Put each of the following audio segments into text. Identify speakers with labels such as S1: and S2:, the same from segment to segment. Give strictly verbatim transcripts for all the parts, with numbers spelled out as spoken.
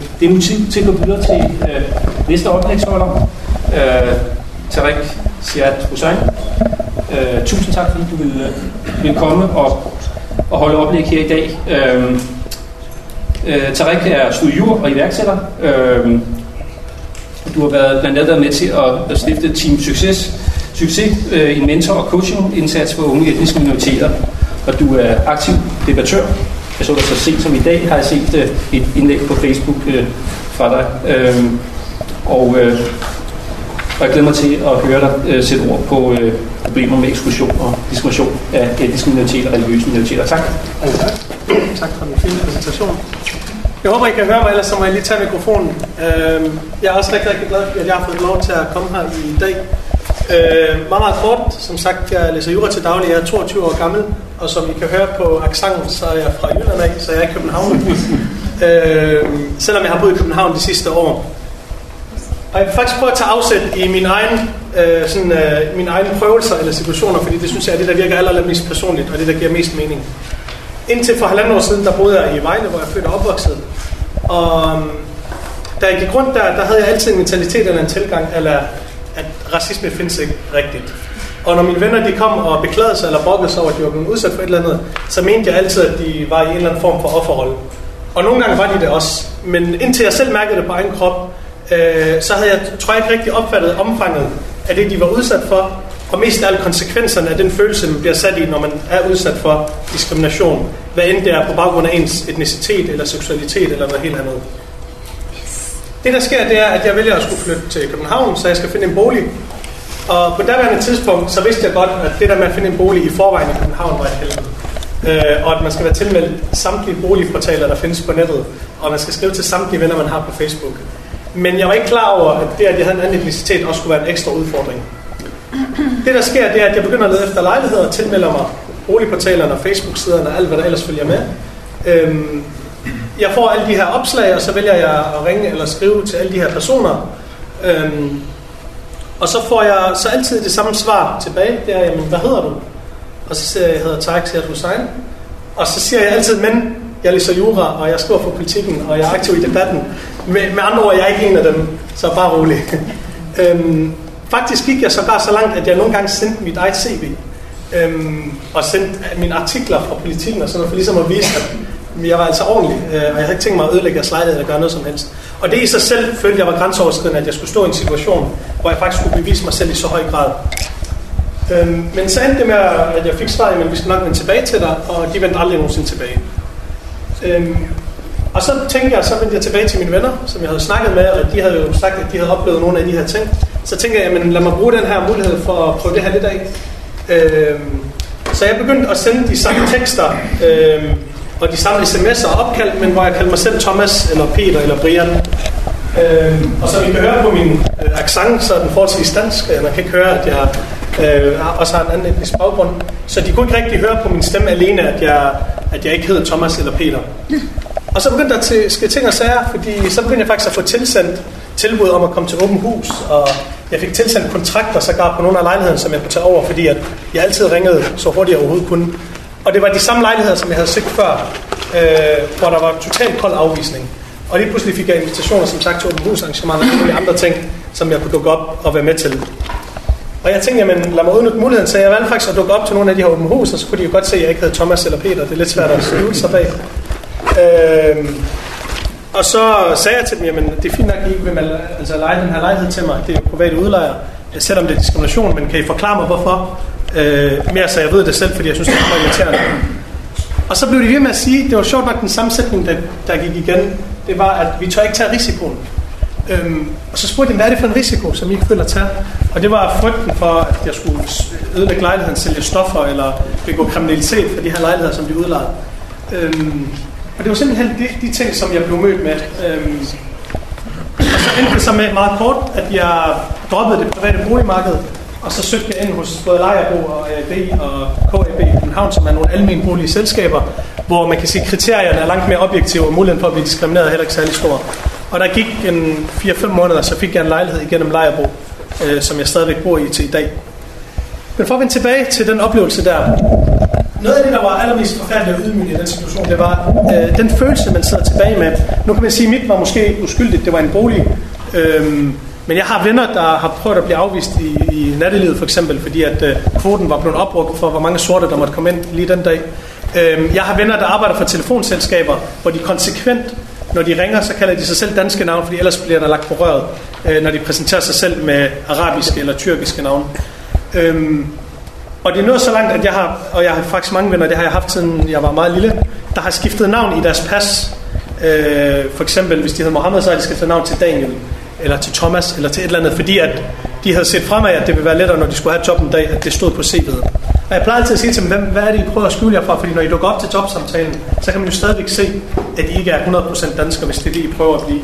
S1: det er nu tid til at gå videre til øh, næste oplægsholder, øh, Tariq Ziad Hussain. Øh, tusind tak, fordi du vil, vil komme og, og holde oplæg her i dag. Øh, øh, Tariq er studier og iværksætter. Øh, du har været blandt andet med til at, at stifte Team Succes, Succes øh, en mentor- og coaching-indsats for unge etniske minoriteter, og du er aktiv debattør. Jeg så dig så sent som i dag, har jeg set øh, et indlæg på Facebook øh, fra dig. Øh, og, øh, og jeg glæder mig til at høre dig øh, sætte ord på øh, problemer med eksklusion og diskrimination af etniske minoriteter og religiøse minoriteter. Tak.
S2: Okay, tak. Tak for den fine præsentation. Jeg håber, I kan høre mig, ellers så må jeg lige tage mikrofonen. Øh, jeg er også rigtig, rigtig glad, at jeg har fået lov til at komme her i dag. Øh, meget, meget kort. Som sagt, jeg læser jura til daglig. Jeg er toogtyve år gammel, og som I kan høre på accenten, så er jeg fra Jylland af, så jeg er i København. øh, selvom jeg har boet i København de sidste år. Og jeg vil faktisk prøve at tage afsæt i min egen, øh, sådan, øh, mine egne prøvelser eller situationer, fordi det synes jeg er det, der virker allermest personligt, og det, der giver mest mening. Indtil for halvanden år siden, der boede jeg i Vejle, hvor jeg fødte og opvokset. Og da jeg gik rundt der, der havde jeg altid en mentalitet eller en tilgang, eller at racisme findes ikke rigtigt. Og når mine venner de kom og beklagede sig eller brokkede sig over, at de var blevet udsat for et eller andet, så mente jeg altid, at de var i en eller anden form for offerrolle. Og nogle gange var de det også. Men indtil jeg selv mærkede det på egen krop, øh, så havde jeg, tror jeg, ikke rigtig opfattet omfanget af det, de var udsat for. Og mest af alle konsekvenserne af den følelse, man bliver sat i, når man er udsat for diskrimination. Hvad end det er på baggrund af ens etnicitet eller seksualitet eller noget helt andet. Det der sker, det er, at jeg vælger at skulle flytte til København, så jeg skal finde en bolig. Og på daværende tidspunkt, så vidste jeg godt, at det der med at finde en bolig i forvejen i København var et helvede. Øh, og at man skal være tilmeldt samtlige boligportaler, der findes på nettet. Og man skal skrive til samtlige venner, man har på Facebook. Men jeg var ikke klar over, at det, at jeg havde en anden etnicitet, også skulle være en ekstra udfordring. Det der sker, det er, at jeg begynder at lede efter lejligheder og tilmelder mig boligportalerne og Facebook-siderne og alt, hvad der ellers følger med. Øhm, jeg får alle de her opslag, og så vælger jeg at ringe eller skrive til alle de her personer. Øhm, og så får jeg så altid det samme svar tilbage. Det er, jamen, hvad hedder du? Og så siger jeg, jeg hedder Tariq Ziad Hussain. Og så siger jeg altid, men jeg læser jura, og jeg skriver for Politikken, og jeg er aktiv i debatten. Med, med andre ord, jeg er ikke en af dem, så bare rolig. øhm, Faktisk gik jeg så bare så langt, at jeg nogle gange sendte mit eget C V øhm, og sendte mine artikler fra Politikken og sådan noget, for ligesom at vise, at jeg var altså ordentlig, øh, og jeg havde ikke tænkt mig at ødelægge jeres lejlighed eller gøre noget som helst. Og det i sig selv følte jeg var grænseoverskridende, at jeg skulle stå i en situation, hvor jeg faktisk skulle bevise mig selv i så høj grad. Øhm, men så endte det med, at jeg fik svar, men vi skal nok vende tilbage til dig, og de vendte aldrig nogensinde tilbage. Øhm, og så tænkte jeg, så vendte jeg tilbage til mine venner, som jeg havde snakket med, og de havde jo sagt, at de havde oplevet nogle af de her ting. Så tænker jeg, men lad mig bruge den her mulighed for at prøve det her lidt af. Øhm, så jeg begyndte at sende de samme tekster øhm, og de samme sms'er og opkald, men hvor jeg kaldte mig selv Thomas, eller Peter, eller Brian. Øhm, og som I kan høre på min øh, accent, så er den forholdsvis dansk. Man kan ikke høre, at jeg øh, også har en anden etnisk baggrund. Så de kunne ikke rigtig høre på min stemme alene, at jeg, at jeg ikke hed Thomas eller Peter. Og så begyndte der til ske ting og sager, fordi så begyndte jeg faktisk at få tilsendt tilbud om at komme til åben hus, og jeg fik tilsendt kontrakter sågar på nogle af lejlighederne, som jeg kunne tage over, fordi at jeg altid ringede så hurtigt jeg overhovedet kunne. Og det var de samme lejligheder, som jeg havde set før, øh, hvor der var totalt kold afvisning. Og lige pludselig fik jeg invitationer, som sagt, til åben hus arrangementer og nogle andre ting, som jeg kunne dukke op og være med til. Og jeg tænkte, jamen lad mig udnytte muligheden, så jeg valgte faktisk at dukke op til nogle af de her åben hus, og så kunne de jo godt se, at jeg ikke hed Thomas eller Peter. Det er lidt svært at skjule sig bag. Øh, Og så sagde jeg til dem, jamen det er fint nok, at I ikke vil altså, lege den her lejlighed til mig. Det er jo private udlejere, selvom det er diskrimination, men kan I forklare mig, hvorfor? Øh, mere så jeg ved det selv, fordi jeg synes, det er irriterende. Og så blev de ved med at sige, det var sjovt nok den samme sætning, der, der gik igen. Det var, at vi tør ikke tage risikoen. Øhm, og så spurgte de, hvad er det for en risiko, som I ikke føler at tage? Og det var frygten for, at jeg skulle ødelægge lejligheden, sælge stoffer eller begå kriminalitet for de her lejligheder, som de udlejede. Øhm, Og det var simpelthen de, de ting, som jeg blev mødt med. Øhm, og så endte det så med meget kort, at jeg droppede det private boligmarked, og så søgte jeg ind hos både Lejerbo og A A B og K A B i København, som er nogle almenbolige selskaber, hvor man kan sige, at kriterierne er langt mere objektive, og muligheden for at blive diskrimineret er heller ikke særlig stor. Og der gik en fire fem måneder, så fik jeg en lejlighed igennem Lejerbo, øh, som jeg stadigvæk bor i til i dag. Men for at vende tilbage til den oplevelse der, noget af det, der var allermest forfærdeligt og ydmygende i den situation, det var øh, den følelse, man sidder tilbage med. Nu kan man sige, at mit var måske uskyldigt, det var en bolig. Øhm, men jeg har venner, der har prøvet at blive afvist i, i nattelivet for eksempel, fordi at øh, kvoten var blevet opbrugt for, hvor mange sorte, der måtte komme ind lige den dag. Øhm, jeg har venner, der arbejder for telefonselskaber, hvor de konsekvent, når de ringer, så kalder de sig selv danske navne, fordi ellers bliver der lagt på røret, øh, når de præsenterer sig selv med arabiske eller tyrkiske navne. Øhm, og det er nået så langt, at jeg har, og jeg har faktisk mange venner, det har jeg haft siden jeg var meget lille, der har skiftet navn i deres pas. Øh, for eksempel, hvis de hedder Mohammed, så har de skiftet navn til Daniel, eller til Thomas, eller til et eller andet, fordi at de havde set fremad, at det ville være lettere, når de skulle have job en dag, at det stod på C V'et. Og jeg plejer altid at sige til dem, hvad er det, I prøver at skjule jer fra? Fordi når I dukker op til jobsamtalen, så kan man jo stadigvæk se, at I ikke er hundrede procent danskere, hvis det er det, I prøver at blive.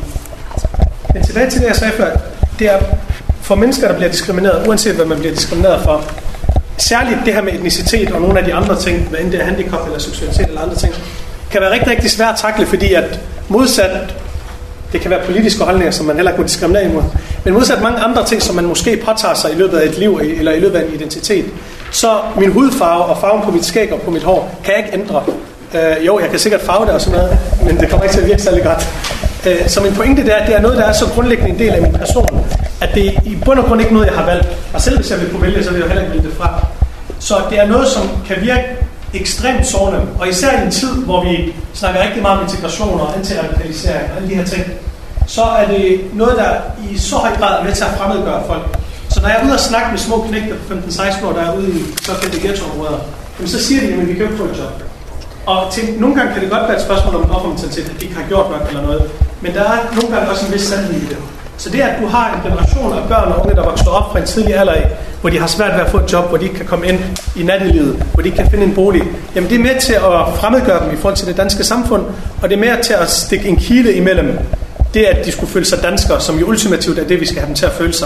S2: Men tilbage til det, jeg sagde før, det er for mennesker, der bliver diskrimineret, uanset hvad man bliver diskrimineret for, særligt det her med etnicitet og nogle af de andre ting, hvad end det er handicap eller seksualitet eller andre ting, kan være rigtig, rigtig svært at takle, fordi at modsat, det kan være politiske holdninger, som man heller ikke må diskriminere imod, men modsat mange andre ting, som man måske påtager sig i løbet af et liv eller i løbet af en identitet, så min hudfarve og farven på mit skæg og på mit hår kan jeg ikke ændre. Øh, jo, jeg kan sikkert farve det og sådan noget, men det kommer ikke til at virke særlig godt. Øh, så min pointe det er, at det er noget, der er så grundlæggende en del af min person, at det i bund og grund ikke noget, jeg har valgt. Og selv hvis jeg vil kunne vælge, så vil jeg heller ikke vælge det fra. Så det er noget, som kan virke ekstremt sårende, og især i en tid, hvor vi snakker rigtig meget om integration og antiradikalisering og alle de her ting, så er det noget, der i så høj grad er med til at fremmedgøre folk. Så når jeg er ude og snakke med små knægter på femten seksten år, der er ude i såkaldte ghettoområder, så siger de, at vi kan ikke få et job. Og til, nogle gange kan det godt være et spørgsmål om en offermentalitet, at de ikke har gjort nok eller noget, men der er nogle gange også en vis sandhed i det. Så det, at du har en generation af børn og unge, der vokser op fra en tidlig alder af, hvor de har svært ved at få et job, hvor de ikke kan komme ind i nattelivet, hvor de ikke kan finde en bolig, jamen det er med til at fremmedgøre dem i forhold til det danske samfund, og det er med til at stikke en kile imellem det, at de skulle føle sig danskere, som jo ultimativt er det, vi skal have dem til at føle sig.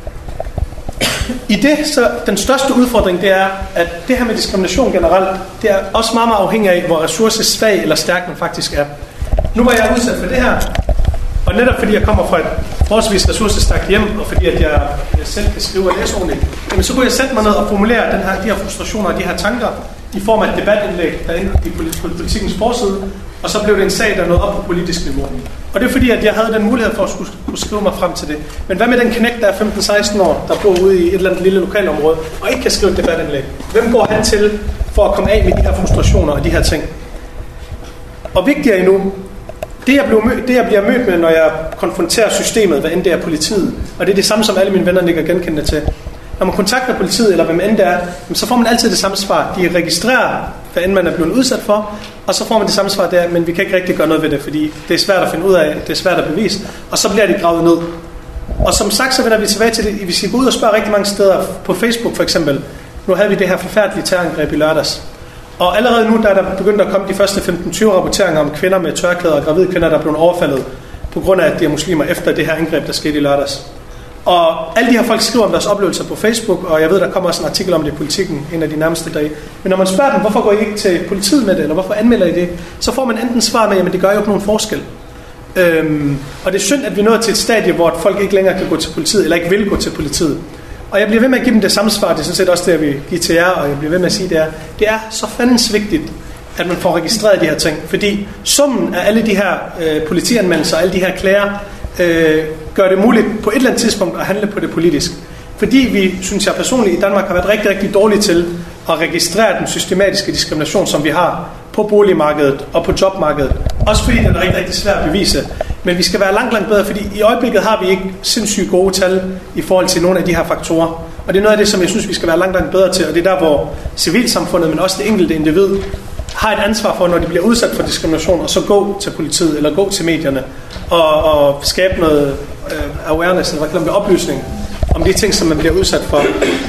S2: I det, så den største udfordring, det er, at det her med diskrimination generelt, det er også meget, meget afhængig af, hvor ressourcesvag eller stærk man faktisk er. Nu var jeg udsat for det her, og netop fordi jeg kommer fra et forholdsvis ressourcestærkt hjem, og fordi at jeg, jeg selv kan skrive og læse ordentligt, jamen så kunne jeg sætte mig ned og formulere den her, de her frustrationer og de her tanker i form af et debatindlæg derinde i politikens forside, og så blev det en sag, der nåede op på politisk niveau. Og det er fordi, at jeg havde den mulighed for at skulle, kunne skrive mig frem til det. Men hvad med den knægt, der er femten seksten år, der bor ude i et eller andet lille lokalområde, og ikke kan skrive et debatindlæg? Hvem går han til for at komme af med de her frustrationer og de her ting? Og vigtigere endnu, det jeg, blev mød, det jeg bliver mødt med, når jeg konfronterer systemet, hvad end det er politiet, og det er det samme, som alle mine venner nikker genkendende til. Når man kontakter politiet, eller hvem end det er, så får man altid det samme svar. De registrerer, hvad end man er blevet udsat for, og så får man det samme svar der, men vi kan ikke rigtig gøre noget ved det, fordi det er svært at finde ud af, det er svært at bevise, og så bliver de gravet ned. Og som sagt, så vender vi tilbage til det, hvis I går ud og spørger rigtig mange steder, på Facebook for eksempel, nu havde vi det her forfærdelige terrorangreb i lørdags, og allerede nu der er der begyndt at komme de første femten tyve rapporteringer om kvinder med tørklæder og gravide kvinder, der er blevet overfaldet på grund af, at de er muslimer efter det her angreb, der skete i lørdags. Og alle de her folk skriver om deres oplevelser på Facebook, og jeg ved, der kommer også en artikel om det i Politikken en af de nærmeste dage. Men når man spørger dem, hvorfor går I ikke til politiet med det, eller hvorfor anmelder I det, så får man enten svar med, jamen det gør jo ikke nogen forskel. Øhm, og det er synd, at vi nåede til et stadie, hvor folk ikke længere kan gå til politiet, eller ikke vil gå til politiet. Og jeg bliver ved med at give dem det samme svar, det er sådan set også det, jeg vil give til jer, og jeg bliver ved med at sige, det er, det er så fandens vigtigt, at man får registreret de her ting. Fordi summen af alle de her øh, politianmeldelser, alle de her klager, øh, gør det muligt på et eller andet tidspunkt at handle på det politisk. Fordi vi, synes jeg personligt, i Danmark har været rigtig, rigtig dårlige til at registrere den systematiske diskrimination, som vi har på boligmarkedet og på jobmarkedet. Også fordi den er rigtig, rigtig svær at bevise. Men vi skal være langt, langt bedre, fordi i øjeblikket har vi ikke sindssygt gode tal i forhold til nogle af de her faktorer. Og det er noget af det, som jeg synes, vi skal være langt, langt bedre til. Og det er der, hvor civilsamfundet, men også det enkelte individ, har et ansvar for, når de bliver udsat for diskrimination, og så gå til politiet eller gå til medierne og, og skabe noget øh, awareness, eller hvad kalder det, oplysning om de ting, som man bliver udsat for.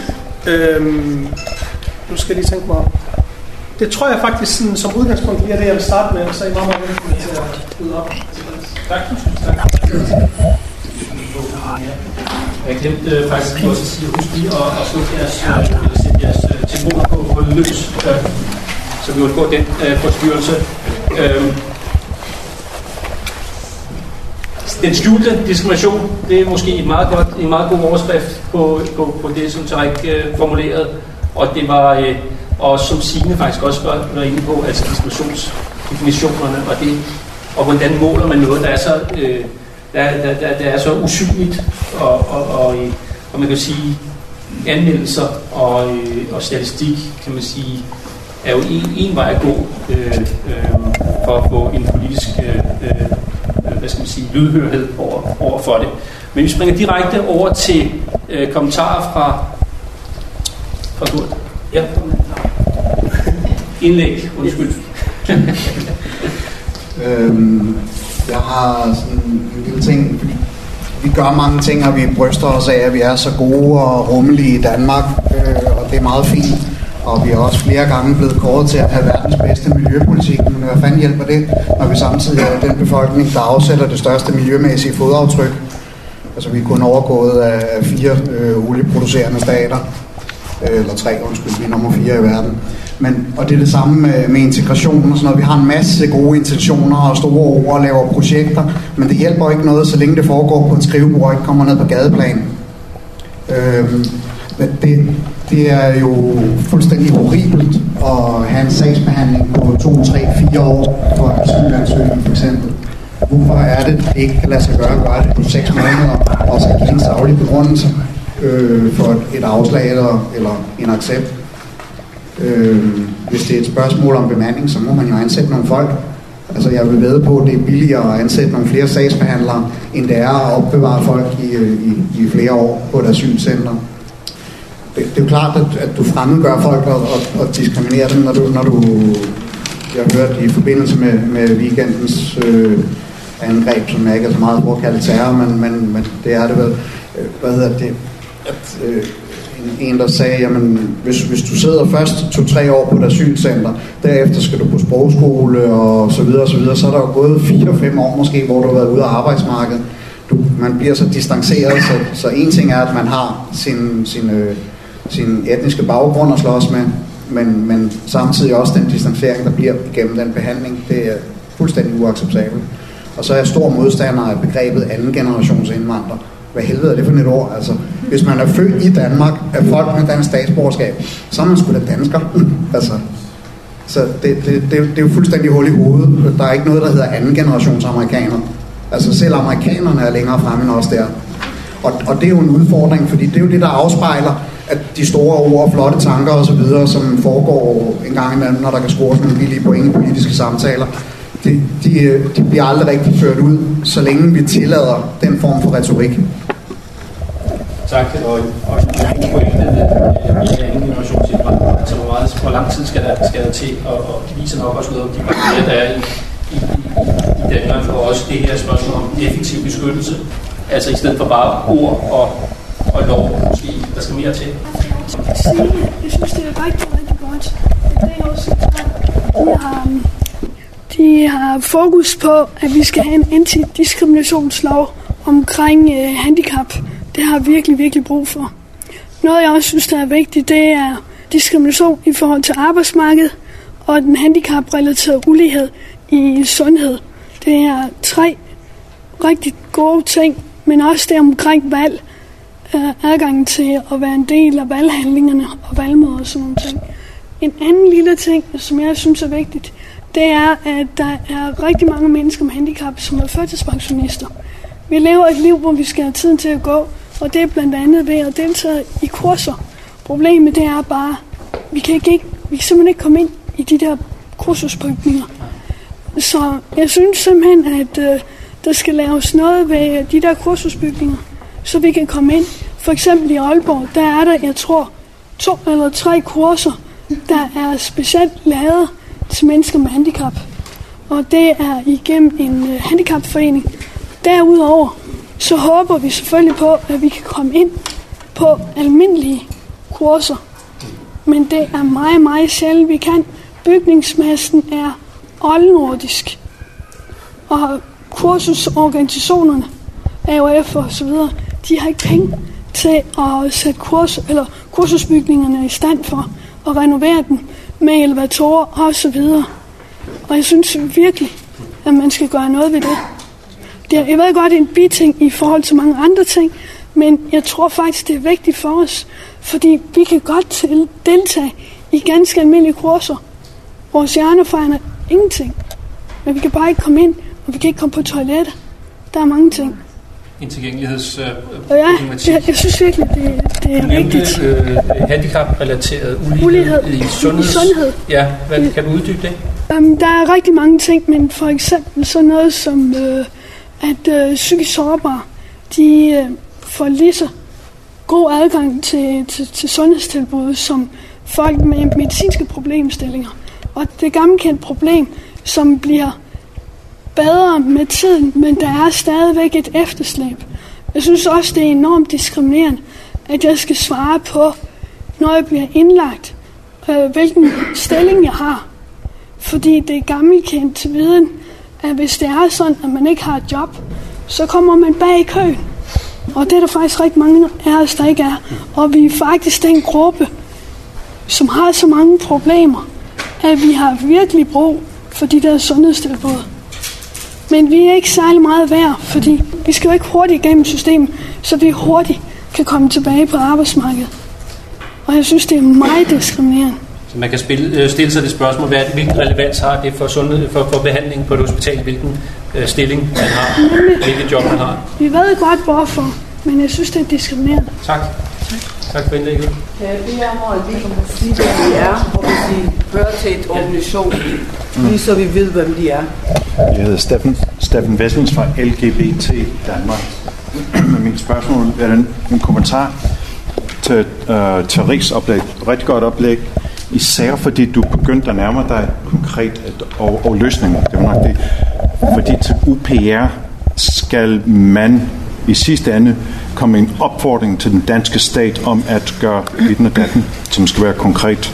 S2: Øhm, nu skal jeg lige tænke mig om. Det tror jeg faktisk sådan, som udgangspunkt lige er det, jeg vil starte med, og så er I meget, meget velkommen til at ud op. Tak. Tak.
S1: Jeg glemte øh, faktisk også at sige, husk lige at, at slå jeres, eller sætte jeres øh, telefoner på, på løs, øh, så vi undgår den øh, forstyrrelse. Øh, den skjulte diskrimination, det er måske et meget godt, en meget god overskrift på, på, på det, som Tarek øh, formulerede, og det var, øh, og som Signe faktisk også var, var inde på, altså distributionsdefinitionerne og det, og hvordan måler man noget, der er så, øh, der, der, der, der er så usynligt, og, og, og, og man kan sige, anmeldelser og, og statistik, kan man sige, er jo en, en vej at gå øh, øh, for at få en politisk øh, hvad skal man sige, lydhørhed over, over for det. Men vi springer direkte over til øh, kommentarer fra fra Kurt. Ja. Indlæg, undskyld.
S3: øhm, jeg har sådan en lille ting. Vi gør mange ting, og vi bryster os af, at vi er så gode og rummelige i Danmark, øh, og det er meget fint. Og vi er også flere gange blevet kåret til at have verdens bedste miljøpolitik. Men hvad fanden hjælper det, når vi samtidig er den befolkning, der afsætter det største miljømæssige fodaftryk? Altså vi er kun overgået af fire øh, olieproducerende stater. Øh, eller tre, undskyld, vi er nummer fire i verden. Men, og det er det samme med, med integration og sådan noget. Vi har en masse gode intentioner og store ord og laver projekter, men det hjælper ikke noget, så længe det foregår på et skrivebord og ikke kommer ned på gadeplan. Øh, det, det er jo fuldstændig horribelt at have en sagsbehandling på to, tre, fire år for asylansøgning for eksempel. Hvorfor er det, det ikke kan lade sig gøre at gøre det på seks måneder og så give en saglig begrundelse øh, for et afslag eller, eller en accept? Øh, hvis det er et spørgsmål om bemanding, så må man jo ansætte nogle folk. Altså jeg vil vædde på, at det er billigere at ansætte nogle flere sagsbehandlere, end det er at opbevare folk i, i, i flere år på et asylcenter. Det, det er jo klart, at, at du fremmedgør folk og, og, og diskriminerer dem, når du, når du jeg har hørt i forbindelse med, med weekendens øh, angreb, som jeg ikke er så meget brugt at kalde terror, men, men, men det er det vel. Hvad hedder det? At, øh, en, der sagde, jamen, hvis, hvis du sidder først to-tre år på et asylcenter, derefter skal du på sprogskole og så videre og så videre, så er der jo gået fire-fem år måske, hvor du har været ude af arbejdsmarkedet. Du, man bliver så distanceret, så, så en ting er, at man har sin, sin, øh, sin etniske baggrund at slås med, men, men samtidig også den distancering, der bliver igennem den behandling, det er fuldstændig uacceptabelt. Og så er jeg stor modstander af begrebet anden generations indvandrer. Hvad helvede er det for et ord? Altså, hvis man er født i Danmark af folk med dansk statsborgerskab, så er man sgu da dansker. altså, så det, det, det, det er jo fuldstændig hul i hovedet. Der er ikke noget, der hedder anden generations amerikaner. Altså selv amerikanerne er længere fremme end os der. Og, og det er jo en udfordring, fordi det er jo det, der afspejler, at de store ord og flotte tanker og så videre, som foregår en gang imellem, når der kan scores nogle billige point i politiske samtaler, de, de, de bliver aldrig rigtig ført ud, så længe vi tillader den form for retorik.
S1: Tak, og, og en pointe, at vi er ingen generationsindvandrere. Altså, hvor, meget, hvor lang tid skal der, skal der til, og, og viser nok også noget om de partier, der er i, i, i, i Danmark, og også det her spørgsmål om effektiv beskyttelse. Altså i stedet for bare ord og, og lov, måske der skal mere til.
S4: Jeg synes, det er rigtig, rigtig godt. Det er også, de har, de har fokus på, at vi skal have en antidiskriminationslov omkring øh, handicap. Det har vi virkelig, virkelig brug for. Noget, jeg også synes, der er vigtigt, det er diskrimination i forhold til arbejdsmarkedet og den handicaprelaterede ulighed i sundhed. Det er tre rigtig gode ting, men også det omkring valg, øh, adgangen til at være en del af valghandlingerne og valgmøder og sådan nogle ting. En anden lille ting, som jeg synes er vigtigt, det er, at der er rigtig mange mennesker med handicap, som er førtidspensionister. Vi lever et liv, hvor vi skal have tiden til at gå, og det er blandt andet ved at deltage i kurser. Problemet det er bare, vi kan ikke, vi kan simpelthen ikke komme ind i de der kursusbygninger. Så jeg synes simpelthen, at øh, der skal laves noget ved de der kursusbygninger, så vi kan komme ind. For eksempel i Aalborg, der er der, jeg tror, to eller tre kurser, der er specielt lavet til mennesker med handicap. Og det er igennem en øh, handicapforening. Derudover, så håber vi selvfølgelig på, at vi kan komme ind på almindelige kurser. Men det er meget, meget sjældent, vi kan. Bygningsmassen er oldnordisk. Og kursusorganisationerne, A O F og så videre, de har ikke penge til at sætte kurs, eller kursusbygningerne i stand for at renovere dem med elevatorer og så videre. Og jeg synes virkelig, at man skal gøre noget ved det. det er, jeg ved godt, det er en biting i forhold til mange andre ting, men jeg tror faktisk, det er vigtigt for os, fordi vi kan godt til, deltage i ganske almindelige kurser. Vores hjerner fejler ingenting. Men vi kan bare ikke komme ind, og vi kan ikke komme på toilettet. Der er mange ting.
S1: En tilgængelighedsproblematik.
S4: Øh, ja, jeg, jeg synes virkelig, det, det er
S1: du nævnte,
S4: rigtigt.
S1: Øh, handicap-relateret ulighed,
S4: ulighed
S1: i, sundheds...
S4: i sundhed.
S1: Ja, hvad, kan du uddybe det?
S4: Um, der er rigtig mange ting, men for eksempel sådan noget som, øh, at øh, psykisk sårbare, de øh, får lige så god adgang til, til, til sundhedstilbud som folk med medicinske problemstillinger. Og det er gammelkendt problem, som bliver bedre med tiden, men der er stadigvæk et efterslæb. Jeg synes også, det er enormt diskriminerende, at jeg skal svare på, når jeg bliver indlagt, øh, hvilken stilling jeg har. Fordi det er gammelkendt viden, at hvis det er sådan, at man ikke har et job, så kommer man bag i køen. Og det er der faktisk rigtig mange af os, der ikke er. Og vi er faktisk den gruppe, som har så mange problemer, at vi har virkelig brug for de der sundhedstilbud. Men vi er ikke særlig meget værd, fordi vi skal jo ikke hurtigt igennem systemet, så vi hurtigt kan komme tilbage på arbejdsmarkedet. Og jeg synes, det er meget diskriminerende.
S1: Så man kan spille, stille sig det spørgsmål, hvad, hvilken relevans har det for, sundhed, for, for behandling på et hospital, hvilken øh, stilling man har, hvilket job man har.
S4: Vi ved godt hvorfor, men jeg synes, det er diskriminerende.
S1: Tak. Tak for indlægget.
S5: Kan jeg bede om, at vi kan sige, hvad vi er, og hvis de hører til et organisation, lige så vi ved, hvem de er.
S6: Jeg hedder Steffen, Steffen Wessels fra L G B T Danmark. Min spørgsmål er en, en kommentar til, øh, til Riks oplæg. Rigtig godt oplæg. Især fordi du begyndte at nærme dig konkret et, og, og løsninger. Det var nok det. Fordi til U P R skal man i sidste ende komme en opfordring til den danske stat om at gøre ditten og datten, som skal være konkret.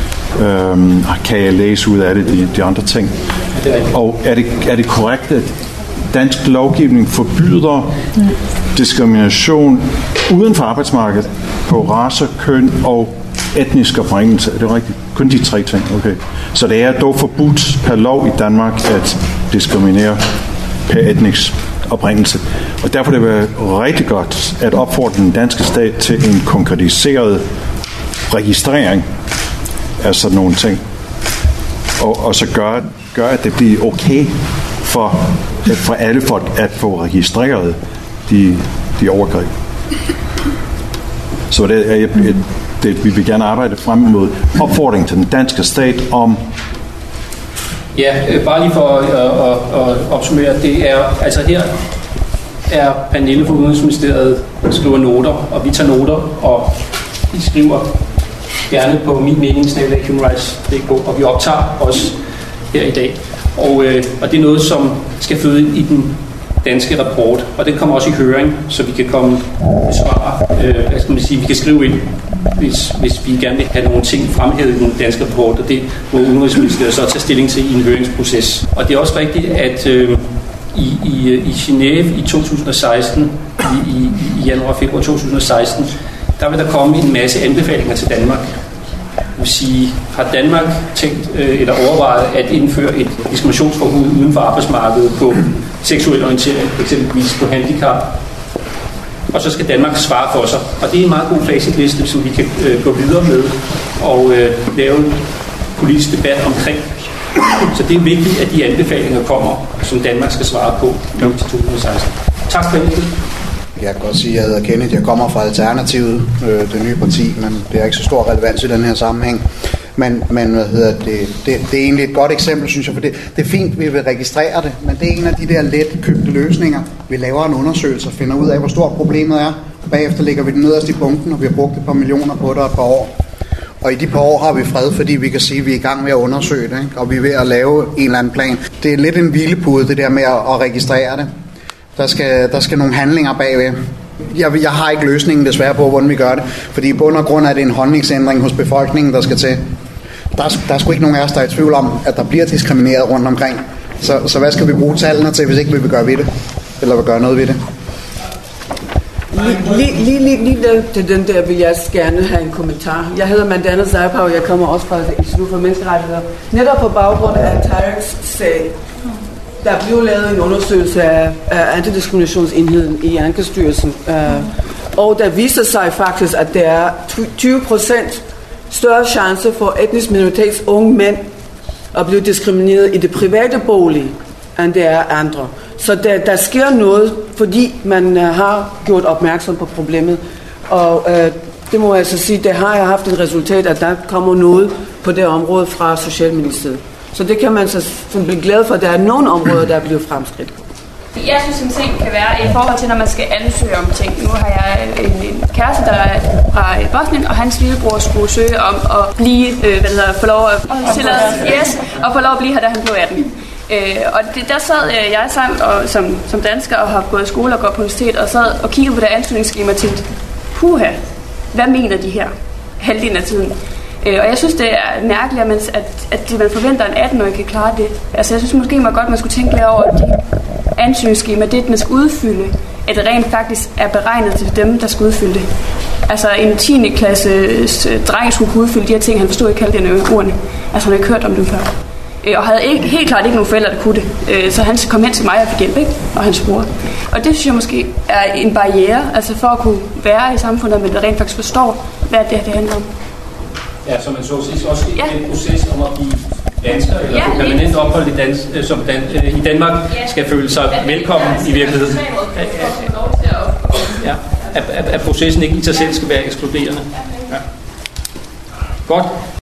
S6: Øhm, kan jeg læse ud af det, de, de andre ting? Og er det, er det korrekt, at dansk lovgivning forbyder diskrimination uden for arbejdsmarkedet på race, køn og etnisk oprindelse? Er det rigtigt? Kun de tre ting? Okay. Så det er dog forbudt per lov i Danmark at diskriminere per etnisk oprindelse. Og derfor er det være rigtig godt at opfordre den danske stat til en konkretiseret registrering af sådan nogle ting. Og, og så gør, gør, at det bliver okay for, for alle folk at få registreret de, de overgreb. Så det er, det, det, vi vil gerne arbejde frem mod opfordring til den danske stat om.
S1: Ja, bare lige for at, at, at opsummere, det er, altså her er Pernille fra Udenrigsministeriet, der skriver noter, og vi tager noter, og vi skriver gerne på min mening, snabel-a human rights punktum d k, og vi optager også her i dag. Og, øh, og det er noget, som skal føde i den danske rapport, og den kommer også i høring, så vi kan komme med svar, øh, hvad skal man sige, vi kan skrive ind, hvis, hvis vi gerne vil have nogle ting fremhævet i den danske rapport, og det må Udenrigsministeriet så tage stilling til i en høringsproces. Og det er også rigtigt, at øh, i, i, i Genève i to tusind og seksten, i, i, i januar og februar to tusind og seksten, der vil der komme en masse anbefalinger til Danmark. Det vil sige, har Danmark tænkt øh, eller overvejet at indføre et diskriminationsforbud uden for arbejdsmarkedet på seksuel orientering, eksempelvis på handicap, og så skal Danmark svare for sig. Og det er en meget god facitliste, som vi kan øh, gå videre med og øh, lave en politisk debat omkring. Så det er vigtigt, at de anbefalinger kommer, som Danmark skal svare på til to tusind og seksten. Tak for det.
S3: Jeg kan godt sige, at jeg hedder Kenneth. Jeg kommer fra Alternativet, øh, det nye parti, men det er ikke så stor relevans i den her sammenhæng. Men, men hvad hedder det, det, det er egentlig et godt eksempel, synes jeg, for det, det er fint, vi vil registrere det, men det er en af de der let købte løsninger. Vi laver en undersøgelse og finder ud af, hvor stort problemet er. Bagefter lægger vi det nederst i bunken, og vi har brugt et par millioner på det et par år. Og i de par år har vi fred, fordi vi kan sige, at vi er i gang med at undersøge det, ikke? Og vi er ved at lave en eller anden plan. Det er lidt en hvilepude, det der med at, at registrere det. Der skal, der skal nogle handlinger bagved. Jeg, jeg har ikke løsningen desværre på, hvordan vi gør det, fordi i bund og grund er det en holdningsændring hos befolkningen, der skal til. Der, der er sgu ikke nogen af os, der er i tvivl om, at der bliver diskrimineret rundt omkring. Så, så hvad skal vi bruge tallene til, hvis ikke vi vil gøre ved det? Eller vil gøre noget ved det?
S5: Lige, lige, lige, lige til den der vil jeg gerne have en kommentar. Jeg hedder Mandana Zaipa, og jeg kommer også fra Institut for Menneskerettigheder. Netop på baggrund af Tyreks sag, der blev lavet en undersøgelse af, af antidiskriminationsenheden i Ankestyrelsen. Uh, og der viser sig faktisk, at der er tyve procent større chance for etnisk minoritets unge mænd at blive diskrimineret i det private bolig, end det er andre. Så der, der sker noget, fordi man har gjort opmærksom på problemet. Og øh, det må jeg så sige, det har jeg haft et resultat, at der kommer noget på det område fra Socialministeriet. Så det kan man så blive glad for, at der er nogle områder, der er blevet fremskridt.
S7: Jeg synes, en ting kan være i forhold til, når man skal ansøge om ting. Nu har jeg en, en kæreste, der er fra Bosnien, og hans lillebror skulle søge om at blive, øh, hvad det hedder, få lov at, yes, og få lov at blive her, da han blev atten. Øh, og det, der sad øh, jeg sammen og, som, som dansker og har gået i skole og gået på universitet, og sad og kiggede på det ansøgningsskema og tænkte, puha, hvad mener de her halvdelen af tiden? Øh, og jeg synes, det er mærkeligt, at, at man forventer, at en atten-årig kan klare det. Altså, jeg synes måske meget godt, man skulle tænke lidt over, at de ansøgningsskema, det den skal udfylde, at det rent faktisk er beregnet til dem, der skal udfylde det. Altså, en tiende klasses dreng skulle kunne udfylde de her ting, han forstod ikke alle de ordene. Altså, han har ikke hørt om dem før. Og havde ikke, helt klart ikke nogen forældre, der kunne det. Så han kom hen til mig og fik hjælp, ikke? Og hans bror. Og det synes jeg måske er en barriere, altså for at kunne være i samfundet, men der rent faktisk forstår, hvad det her det handler om.
S1: Ja, så man så sidst også i
S7: ja.
S1: den proces om at blive dansker, eller ja, permanent ophold i, dans, som dan, i Danmark, ja. Skal føle sig ja. Velkommen ja. I virkeligheden. Ja, ja, ja. Ja. At, at, at processen ikke i sig selv skal være ekskluderende. Ja. Godt.